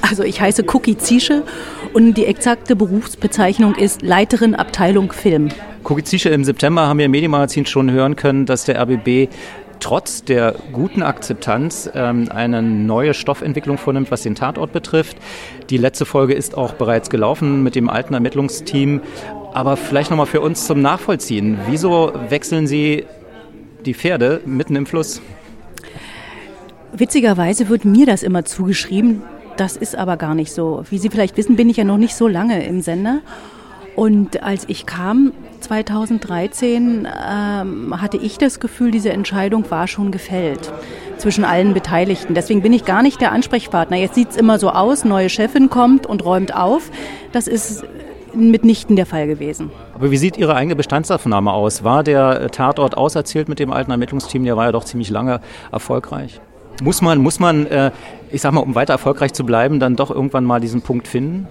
Also ich heiße Cookie Ziesche und die exakte Berufsbezeichnung ist Leiterin Abteilung Film. Cookie Ziesche, im September haben wir im Medienmagazin schon hören können, dass der RBB trotz der guten Akzeptanz eine neue Stoffentwicklung vornimmt, was den Tatort betrifft. Die letzte Folge ist auch bereits gelaufen mit dem alten Ermittlungsteam. Aber vielleicht nochmal für uns zum Nachvollziehen. Wieso wechseln Sie die Pferde mitten im Fluss? Witzigerweise wird mir das immer zugeschrieben. Das ist aber gar nicht so. Wie Sie vielleicht wissen, bin ich ja noch nicht so lange im Sender. Und als ich kam, 2013, hatte ich das Gefühl, diese Entscheidung war schon gefällt zwischen allen Beteiligten. Deswegen bin ich gar nicht der Ansprechpartner. Jetzt sieht es immer so aus, neue Chefin kommt und räumt auf. Das ist mitnichten der Fall gewesen. Aber wie sieht Ihre eigene Bestandsaufnahme aus? War der Tatort auserzählt mit dem alten Ermittlungsteam? Der war ja doch ziemlich lange erfolgreich. Muss man, ich sag mal, um weiter erfolgreich zu bleiben, dann doch irgendwann mal diesen Punkt finden?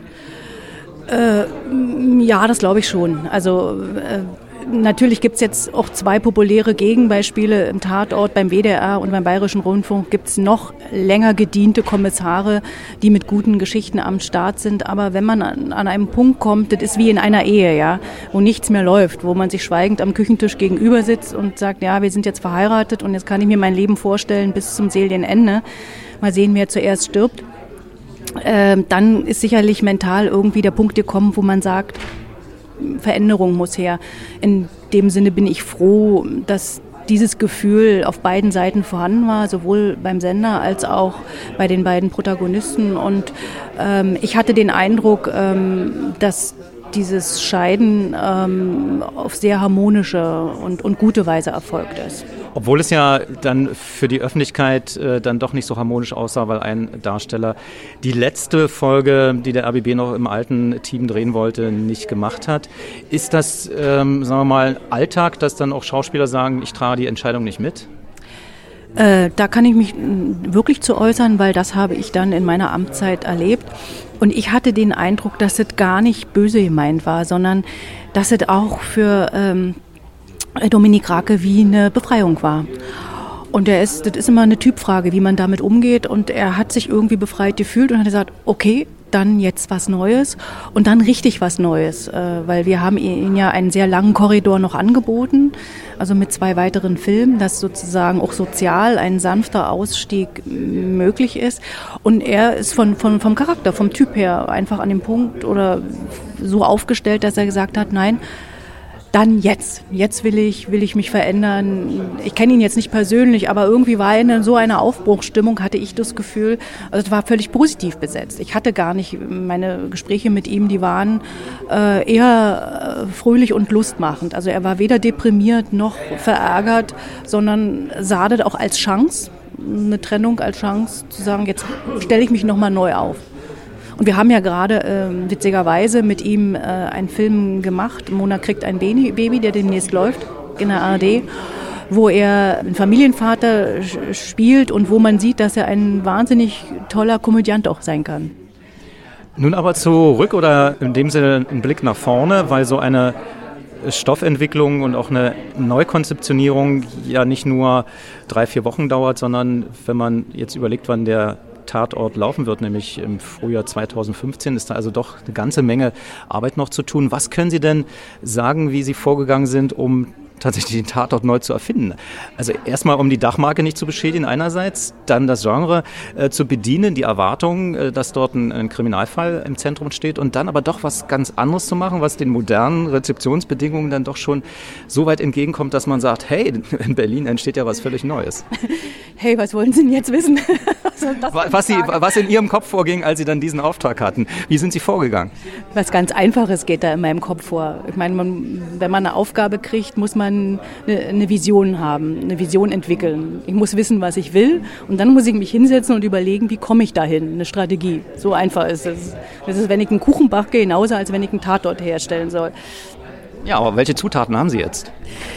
Ja, das glaube ich schon. Also natürlich gibt es jetzt auch 2 populäre Gegenbeispiele im Tatort. Beim WDR und beim Bayerischen Rundfunk gibt es noch länger gediente Kommissare, die mit guten Geschichten am Start sind. Aber wenn man an einem Punkt kommt, das ist wie in einer Ehe, ja, wo nichts mehr läuft, wo man sich schweigend am Küchentisch gegenüber sitzt und sagt, ja, wir sind jetzt verheiratet und jetzt kann ich mir mein Leben vorstellen bis zum Seelenende. Mal sehen, wer zuerst stirbt. Dann ist sicherlich mental irgendwie der Punkt gekommen, wo man sagt, Veränderung muss her. In dem Sinne bin ich froh, dass dieses Gefühl auf beiden Seiten vorhanden war, sowohl beim Sender als auch bei den beiden Protagonisten. Und ich hatte den Eindruck, dass dieses Scheiden auf sehr harmonische und gute Weise erfolgt ist. Obwohl es ja dann für die Öffentlichkeit dann doch nicht so harmonisch aussah, weil ein Darsteller die letzte Folge, die der RBB noch im alten Team drehen wollte, nicht gemacht hat. Ist das, sagen wir mal, Alltag, dass dann auch Schauspieler sagen, ich trage die Entscheidung nicht mit? Da kann ich mich wirklich zu äußern, weil das habe ich dann in meiner Amtszeit erlebt. Und ich hatte den Eindruck, dass es gar nicht böse gemeint war, sondern dass es auch für Dominik Rake wie eine Befreiung war. Und das ist immer eine Typfrage, wie man damit umgeht. Und er hat sich irgendwie befreit gefühlt und hat gesagt, okay, dann jetzt was Neues und dann richtig was Neues. Weil wir haben ihm ja einen sehr langen Korridor noch angeboten, also mit 2 weiteren Filmen, dass sozusagen auch sozial ein sanfter Ausstieg möglich ist. Und er ist vom Charakter, vom Typ her einfach an dem Punkt oder so aufgestellt, dass er gesagt hat, nein, dann jetzt will ich mich verändern. Ich kenne ihn jetzt nicht persönlich, aber irgendwie war er in so einer Aufbruchsstimmung, hatte ich das Gefühl, also es war völlig positiv besetzt. Ich hatte gar nicht, meine Gespräche mit ihm, die waren eher fröhlich und lustmachend. Also er war weder deprimiert noch verärgert, sondern sah das auch als Chance, eine Trennung als Chance, zu sagen, jetzt stelle ich mich nochmal neu auf. Und wir haben ja gerade witzigerweise mit ihm einen Film gemacht, Mona kriegt ein Baby, der demnächst läuft in der ARD, wo er einen Familienvater spielt und wo man sieht, dass er ein wahnsinnig toller Komödiant auch sein kann. Nun aber zurück oder in dem Sinne ein Blick nach vorne, weil so eine Stoffentwicklung und auch eine Neukonzeptionierung ja nicht nur 3-4 Wochen dauert, sondern wenn man jetzt überlegt, wann der Tatort laufen wird, nämlich im Frühjahr 2015, ist da also doch eine ganze Menge Arbeit noch zu tun. Was können Sie denn sagen, wie Sie vorgegangen sind, um tatsächlich den Tatort neu zu erfinden? Also erstmal, um die Dachmarke nicht zu beschädigen einerseits, dann das Genre zu bedienen, die Erwartung, dass dort ein Kriminalfall im Zentrum steht und dann aber doch was ganz anderes zu machen, was den modernen Rezeptionsbedingungen dann doch schon so weit entgegenkommt, dass man sagt, hey, in Berlin entsteht ja was völlig Neues. Hey, was wollen Sie denn jetzt wissen? Was in Ihrem Kopf vorging, als Sie dann diesen Auftrag hatten. Wie sind Sie vorgegangen? Was ganz Einfaches geht da in meinem Kopf vor. Ich meine, wenn man eine Aufgabe kriegt, muss man eine Vision haben, eine Vision entwickeln. Ich muss wissen, was ich will und dann muss ich mich hinsetzen und überlegen, wie komme ich dahin, eine Strategie. So einfach ist es. Das ist, wenn ich einen Kuchen backe, genauso als wenn ich einen Tatort herstellen soll. Ja, aber welche Zutaten haben Sie jetzt?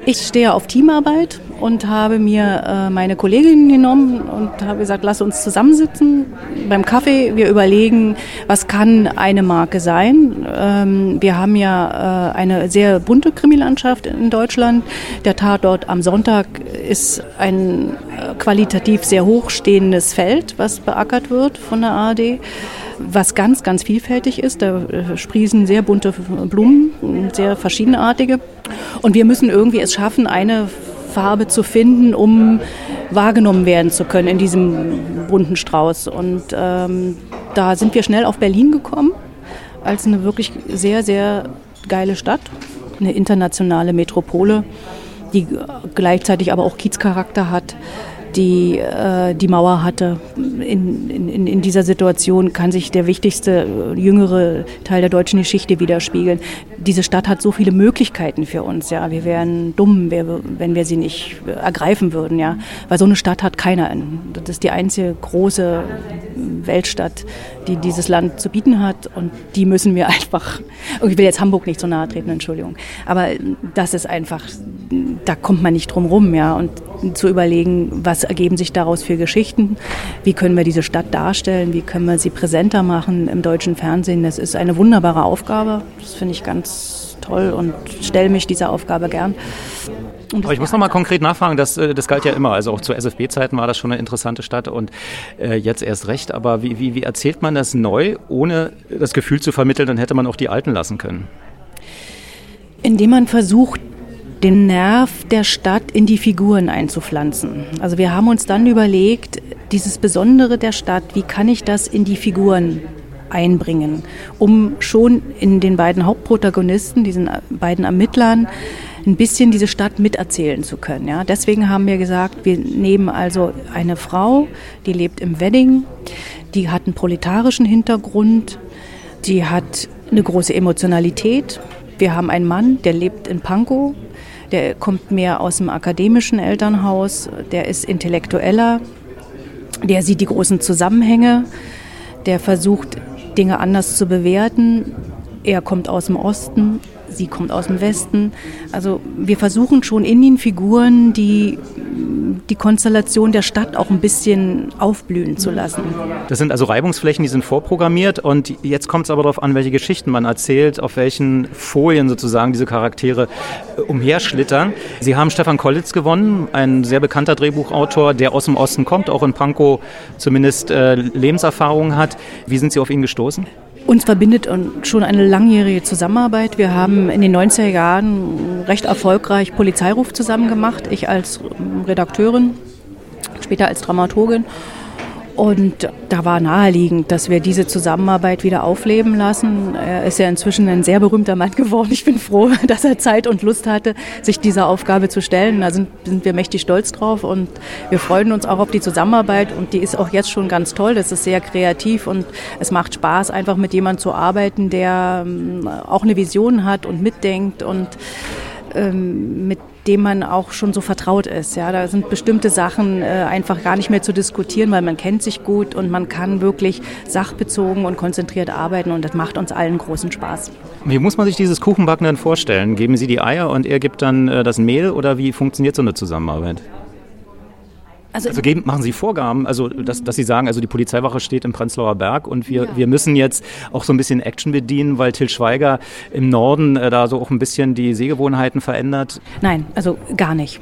Ich stehe auf Teamarbeit und habe mir meine Kolleginnen genommen und habe gesagt, lass uns zusammensitzen beim Kaffee. Wir überlegen, was kann eine Marke sein. Wir haben ja eine sehr bunte Krimilandschaft in Deutschland. Der Tatort am Sonntag ist ein qualitativ sehr hochstehendes Feld, was beackert wird von der ARD, was ganz, ganz vielfältig ist. Da sprießen sehr bunte Blumen, sehr verschiedenartige. Und wir müssen irgendwie es schaffen, eine Farbe zu finden, um wahrgenommen werden zu können in diesem bunten Strauß. Und da sind wir schnell auf Berlin gekommen, als eine wirklich sehr, sehr geile Stadt, eine internationale Metropole, die gleichzeitig aber auch Kiezcharakter hat, die Mauer hatte. In dieser Situation kann sich der wichtigste jüngere Teil der deutschen Geschichte widerspiegeln. Diese Stadt hat so viele Möglichkeiten für uns. Ja, wir wären dumm, wenn wir sie nicht ergreifen würden. Ja, weil so eine Stadt hat keiner. Das ist die einzige große Weltstadt, die dieses Land zu bieten hat, und die müssen wir einfach. Ich will jetzt Hamburg nicht so nahe treten, Entschuldigung, aber das ist einfach, da kommt man nicht drum rum, ja, und zu überlegen, was ergeben sich daraus für Geschichten, wie können wir diese Stadt darstellen, wie können wir sie präsenter machen im deutschen Fernsehen. Das ist eine wunderbare Aufgabe, das finde ich ganz toll und stelle mich dieser Aufgabe gern. Aber ich muss noch mal konkret nachfragen, das galt ja immer, also auch zu SFB-Zeiten war das schon eine interessante Stadt und jetzt erst recht, aber wie erzählt man das neu, ohne das Gefühl zu vermitteln, dann hätte man auch die Alten lassen können? Indem man versucht, den Nerv der Stadt in die Figuren einzupflanzen. Also wir haben uns dann überlegt, dieses Besondere der Stadt, wie kann ich das in die Figuren einbringen, um schon in den beiden Hauptprotagonisten, diesen beiden Ermittlern, ein bisschen diese Stadt miterzählen zu können. Ja? Deswegen haben wir gesagt, wir nehmen also eine Frau, die lebt im Wedding, die hat einen proletarischen Hintergrund, die hat eine große Emotionalität. Wir haben einen Mann, der lebt in Pankow, der kommt mehr aus dem akademischen Elternhaus, der ist intellektueller, der sieht die großen Zusammenhänge, der versucht, Dinge anders zu bewerten. Er kommt aus dem Osten, sie kommt aus dem Westen. Also wir versuchen schon in den Figuren die Konstellation der Stadt auch ein bisschen aufblühen zu lassen. Das sind also Reibungsflächen, die sind vorprogrammiert, und jetzt kommt es aber darauf an, welche Geschichten man erzählt, auf welchen Folien sozusagen diese Charaktere umherschlittern. Sie haben Stefan Kollitz gewonnen, ein sehr bekannter Drehbuchautor, der aus dem Osten kommt, auch in Pankow zumindest Lebenserfahrung hat. Wie sind Sie auf ihn gestoßen? Uns verbindet schon eine langjährige Zusammenarbeit. Wir haben in den 90er Jahren recht erfolgreich Polizeiruf zusammen gemacht. Ich als Redakteurin, später als Dramaturgin. Und da war naheliegend, dass wir diese Zusammenarbeit wieder aufleben lassen. Er ist ja inzwischen ein sehr berühmter Mann geworden. Ich bin froh, dass er Zeit und Lust hatte, sich dieser Aufgabe zu stellen. Da sind wir mächtig stolz drauf, und wir freuen uns auch auf die Zusammenarbeit, und die ist auch jetzt schon ganz toll. Das ist sehr kreativ, und es macht Spaß, einfach mit jemandem zu arbeiten, der auch eine Vision hat und mitdenkt und mit dem man auch schon so vertraut ist. Ja, da sind bestimmte Sachen einfach gar nicht mehr zu diskutieren, weil man kennt sich gut und man kann wirklich sachbezogen und konzentriert arbeiten, und das macht uns allen großen Spaß. Wie muss man sich dieses Kuchenbacken denn vorstellen? Geben Sie die Eier und er gibt dann das Mehl, oder wie funktioniert so eine Zusammenarbeit? Also machen Sie Vorgaben, also dass Sie sagen, also die Polizeiwache steht im Prenzlauer Berg und wir müssen jetzt auch so ein bisschen Action bedienen, weil Til Schweiger im Norden da so auch ein bisschen die Sehgewohnheiten verändert? Nein, also gar nicht.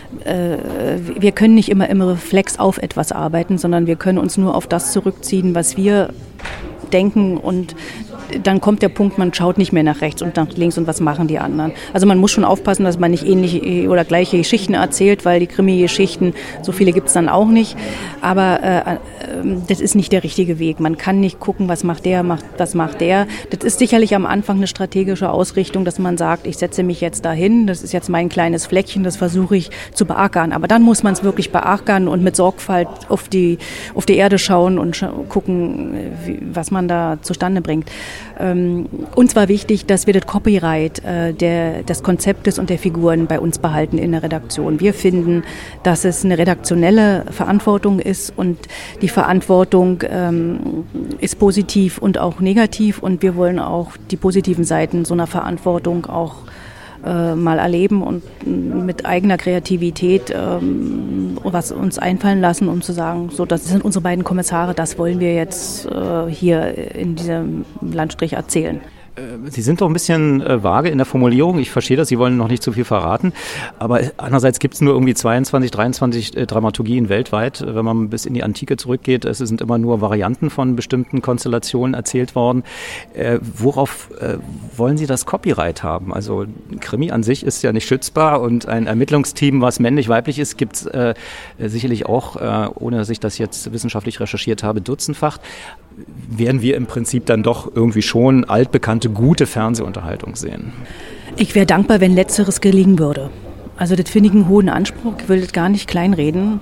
Wir können nicht immer im Reflex auf etwas arbeiten, sondern wir können uns nur auf das zurückziehen, was wir denken, und dann kommt der Punkt, man schaut nicht mehr nach rechts und nach links und was machen die anderen. Also man muss schon aufpassen, dass man nicht ähnliche oder gleiche Geschichten erzählt, weil die Krimi-Geschichten, so viele gibt es dann auch nicht. Aber das ist nicht der richtige Weg. Man kann nicht gucken, was macht der, was macht der. Das ist sicherlich am Anfang eine strategische Ausrichtung, dass man sagt, ich setze mich jetzt dahin, das ist jetzt mein kleines Fleckchen, das versuche ich zu beackern. Aber dann muss man es wirklich beackern und mit Sorgfalt auf die Erde schauen und gucken, was man da zustande bringt. Uns war wichtig, dass wir das Copyright des Konzeptes und der Figuren bei uns behalten in der Redaktion. Wir finden, dass es eine redaktionelle Verantwortung ist, und die Verantwortung ist positiv und auch negativ, und wir wollen auch die positiven Seiten so einer Verantwortung auch mal erleben und mit eigener Kreativität was uns einfallen lassen, um zu sagen, so, das sind unsere beiden Kommissare, das wollen wir jetzt hier in diesem Landstrich erzählen. Sie sind doch ein bisschen vage in der Formulierung. Ich verstehe das, Sie wollen noch nicht zu viel verraten. Aber andererseits gibt es nur irgendwie 22, 23 Dramaturgien weltweit. Wenn man bis in die Antike zurückgeht, es sind immer nur Varianten von bestimmten Konstellationen erzählt worden. Worauf wollen Sie das Copyright haben? Also Krimi an sich ist ja nicht schützbar und ein Ermittlungsteam, was männlich-weiblich ist, gibt es sicherlich auch, ohne dass ich das jetzt wissenschaftlich recherchiert habe, dutzendfach. Werden wir im Prinzip dann doch irgendwie schon altbekannte, gute Fernsehunterhaltung sehen? Ich wäre dankbar, wenn Letzteres gelingen würde. Also das finde ich einen hohen Anspruch, ich will das gar nicht kleinreden.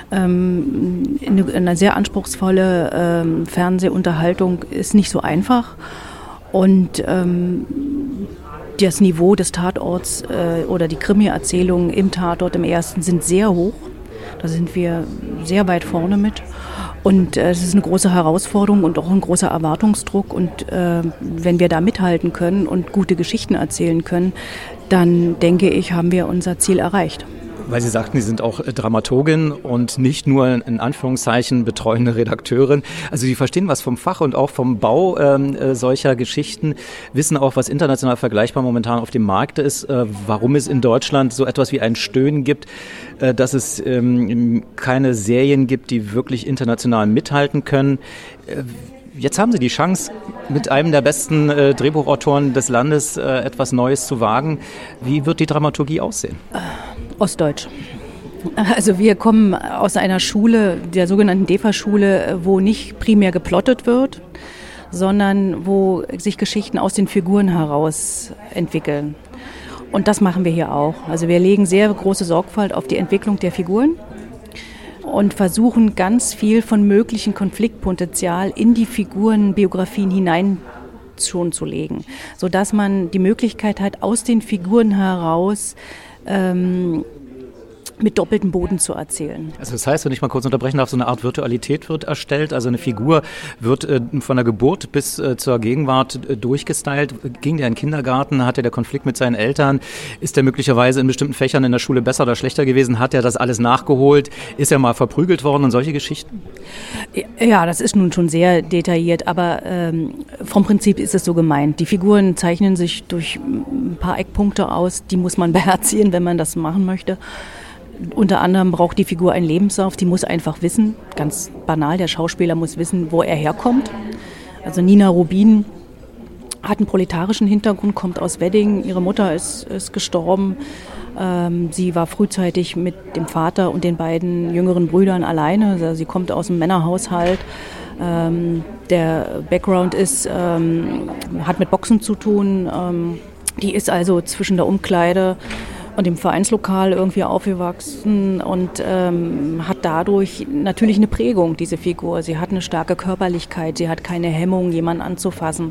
Eine sehr anspruchsvolle Fernsehunterhaltung ist nicht so einfach. Und das Niveau des Tatorts oder die Krimi-Erzählungen im Tatort im ersten sind sehr hoch. Da sind wir sehr weit vorne mit. Und es ist eine große Herausforderung und auch ein großer Erwartungsdruck. Und wenn wir da mithalten können und gute Geschichten erzählen können, dann denke ich, haben wir unser Ziel erreicht. Weil Sie sagten, Sie sind auch Dramaturgin und nicht nur in Anführungszeichen betreuende Redakteurin. Also Sie verstehen was vom Fach und auch vom Bau solcher Geschichten, wissen auch, was international vergleichbar momentan auf dem Markt ist, warum es in Deutschland so etwas wie ein Stöhnen gibt, dass es keine Serien gibt, die wirklich international mithalten können. Jetzt haben Sie die Chance, mit einem der besten Drehbuchautoren des Landes etwas Neues zu wagen. Wie wird die Dramaturgie aussehen? Ostdeutsch. Also wir kommen aus einer Schule, der sogenannten DEFA-Schule, wo nicht primär geplottet wird, sondern wo sich Geschichten aus den Figuren heraus entwickeln. Und das machen wir hier auch. Also wir legen sehr große Sorgfalt auf die Entwicklung der Figuren und versuchen ganz viel von möglichen Konfliktpotenzial in die Figurenbiografien hinein schon zu legen, sodass man die Möglichkeit hat, aus den Figuren heraus mit doppeltem Boden zu erzählen. Also das heißt, wenn ich mal kurz unterbrechen darf, so eine Art Virtualität wird erstellt, also eine Figur wird von der Geburt bis zur Gegenwart durchgestylt. Ging der in den Kindergarten, hatte der Konflikt mit seinen Eltern, ist er möglicherweise in bestimmten Fächern in der Schule besser oder schlechter gewesen, hat er das alles nachgeholt, ist er mal verprügelt worden und solche Geschichten? Ja, das ist nun schon sehr detailliert, aber vom Prinzip ist es so gemeint. Die Figuren zeichnen sich durch ein paar Eckpunkte aus, die muss man beherzigen, wenn man das machen möchte. Unter anderem braucht die Figur einen Lebenslauf, die muss einfach wissen, ganz banal, der Schauspieler muss wissen, wo er herkommt. Also Nina Rubin hat einen proletarischen Hintergrund, kommt aus Wedding, ihre Mutter ist gestorben. Sie war frühzeitig mit dem Vater und den beiden jüngeren Brüdern alleine, also sie kommt aus einem Männerhaushalt. Der Background hat mit Boxen zu tun, die ist also zwischen der Umkleide und im Vereinslokal irgendwie aufgewachsen und hat dadurch natürlich eine Prägung, diese Figur. Sie hat eine starke Körperlichkeit, sie hat keine Hemmung, jemanden anzufassen.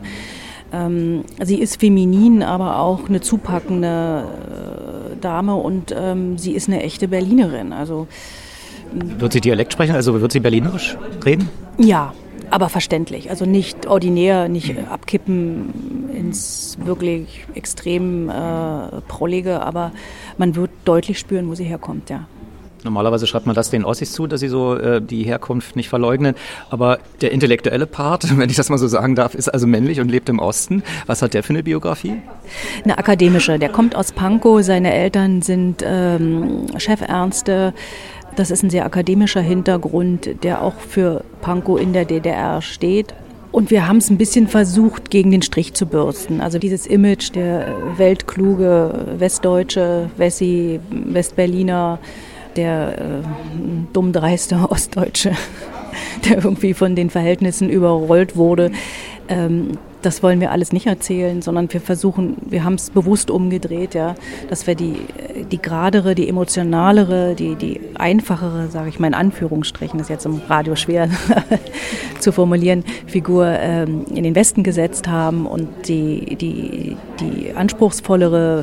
Sie ist feminin, aber auch eine zupackende Dame und sie ist eine echte Berlinerin. Also, wird sie Dialekt sprechen, also wird sie berlinerisch reden? Ja, aber verständlich. Also nicht ordinär, nicht abkippen ins wirklich extrem Prollige, aber man wird deutlich spüren, wo sie herkommt, ja. Normalerweise schreibt man das den Ossis zu, dass sie so die Herkunft nicht verleugnen. Aber der intellektuelle Part, wenn ich das mal so sagen darf, ist also männlich und lebt im Osten. Was hat der für eine Biografie? Eine akademische. Der kommt aus Pankow. Seine Eltern sind Chefärzte. Das ist ein sehr akademischer Hintergrund, der auch für Pankow in der DDR steht. Und wir haben es ein bisschen versucht, gegen den Strich zu bürsten. Also dieses Image, der weltkluge Westdeutsche, Wessi, Westberliner, der dummdreiste Ostdeutsche, der irgendwie von den Verhältnissen überrollt wurde. Das wollen wir alles nicht erzählen, sondern wir haben es bewusst umgedreht, ja, dass wir die geradere, die emotionalere, die einfachere, sage ich mal in Anführungsstrichen, das ist jetzt im Radio schwer zu formulieren, Figur in den Westen gesetzt haben und die anspruchsvollere,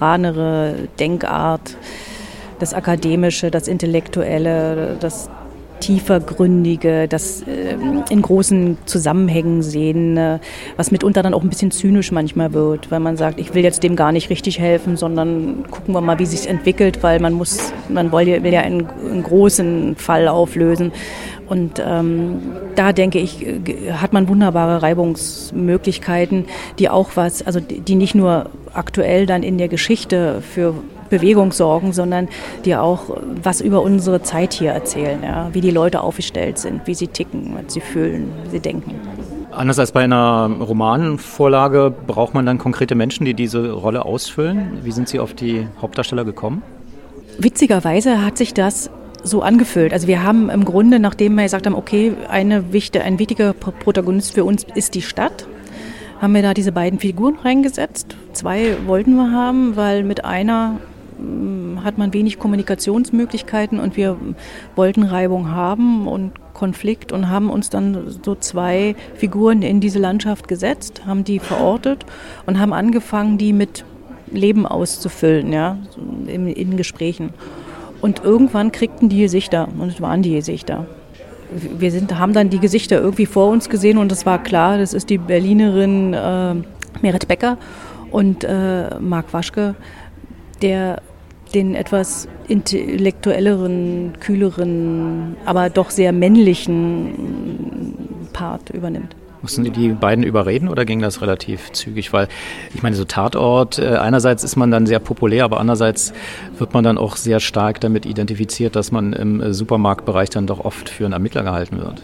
filigranere Denkart, das Akademische, das Intellektuelle, das tiefergründige, das in großen Zusammenhängen sehen, was mitunter dann auch ein bisschen zynisch manchmal wird, weil man sagt, ich will jetzt dem gar nicht richtig helfen, sondern gucken wir mal, wie sich entwickelt, weil man will ja einen großen Fall auflösen. Und da denke ich, hat man wunderbare Reibungsmöglichkeiten, die nicht nur aktuell dann in der Geschichte für Bewegung sorgen, sondern die auch was über unsere Zeit hier erzählen, ja? Wie die Leute aufgestellt sind, wie sie ticken, was sie fühlen, wie sie denken. Anders als bei einer Romanvorlage braucht man dann konkrete Menschen, die diese Rolle ausfüllen. Wie sind Sie auf die Hauptdarsteller gekommen? Witzigerweise hat sich das so angefühlt. Also wir haben im Grunde, nachdem wir gesagt haben, okay, ein wichtiger Protagonist für uns ist die Stadt, haben wir da diese beiden Figuren reingesetzt. 2 wollten wir haben, weil mit einer hat man wenig Kommunikationsmöglichkeiten und wir wollten Reibung haben und Konflikt und haben uns dann so 2 Figuren in diese Landschaft gesetzt, haben die verortet und haben angefangen, die mit Leben auszufüllen, ja, in Gesprächen. Und irgendwann kriegten die Gesichter und es waren die Gesichter. Haben dann die Gesichter irgendwie vor uns gesehen und es war klar, das ist die Berlinerin Merit Becker und Marc Waschke, der den etwas intellektuelleren, kühleren, aber doch sehr männlichen Part übernimmt. Mussten Sie die beiden überreden oder ging das relativ zügig? Weil ich meine, so Tatort, einerseits ist man dann sehr populär, aber andererseits wird man dann auch sehr stark damit identifiziert, dass man im Supermarktbereich dann doch oft für einen Ermittler gehalten wird.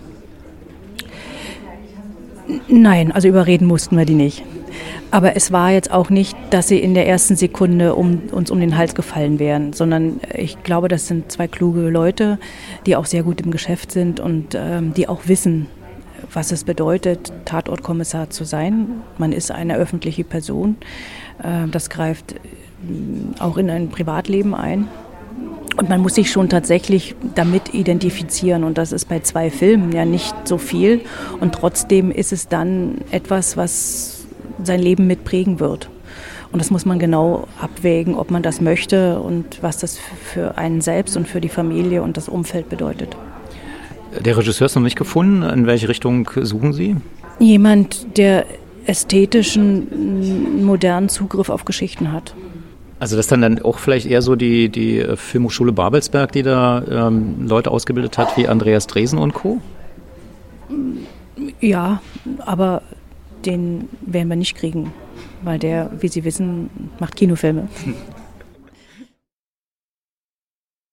Nein, also überreden mussten wir die nicht. Aber es war jetzt auch nicht, dass sie in der ersten Sekunde uns um den Hals gefallen wären, sondern ich glaube, das sind 2 kluge Leute, die auch sehr gut im Geschäft sind und die auch wissen, was es bedeutet, Tatortkommissar zu sein. Man ist eine öffentliche Person. Das greift auch in ein Privatleben ein. Und man muss sich schon tatsächlich damit identifizieren. Und das ist bei 2 Filmen ja nicht so viel. Und trotzdem ist es dann etwas, was sein Leben mitprägen wird. Und das muss man genau abwägen, ob man das möchte und was das für einen selbst und für die Familie und das Umfeld bedeutet. Der Regisseur ist noch nicht gefunden. In welche Richtung suchen Sie? Jemand, der ästhetischen, modernen Zugriff auf Geschichten hat. Also das dann auch vielleicht eher so die Filmhochschule Babelsberg, die da Leute ausgebildet hat, wie Andreas Dresen und Co.? Ja, aber den werden wir nicht kriegen, weil der, wie Sie wissen, macht Kinofilme.